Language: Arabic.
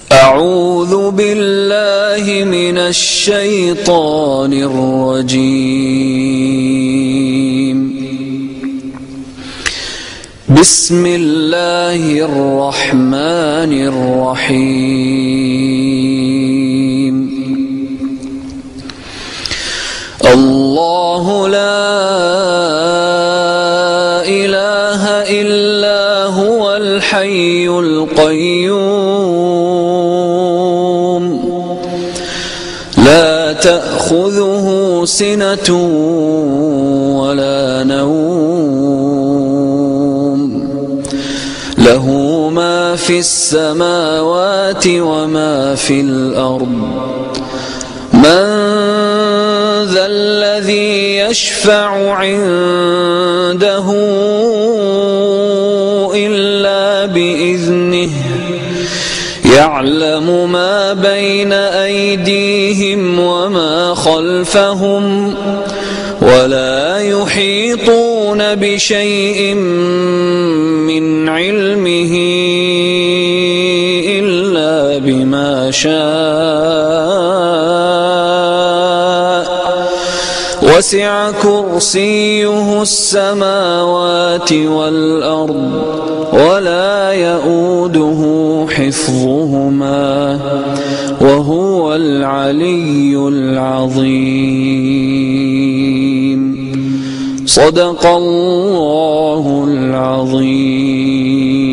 أعوذ بالله من الشيطان الرجيم. بسم الله الرحمن الرحيم. الله لا إله إلا هو الحي القيوم لا تأخذه سنة ولا نوم له ما في السماوات وما في الأرض من ذا الذي يشفع عنده إلا بإذنه يعلم ما بين أيديهم وما خلفهم ولا يحيطون بشيء من علمه إلا بما شاء وسع كرسيه السماوات والأرض ولا يؤوده حفظهما وهو العلي العظيم. صدق الله العظيم.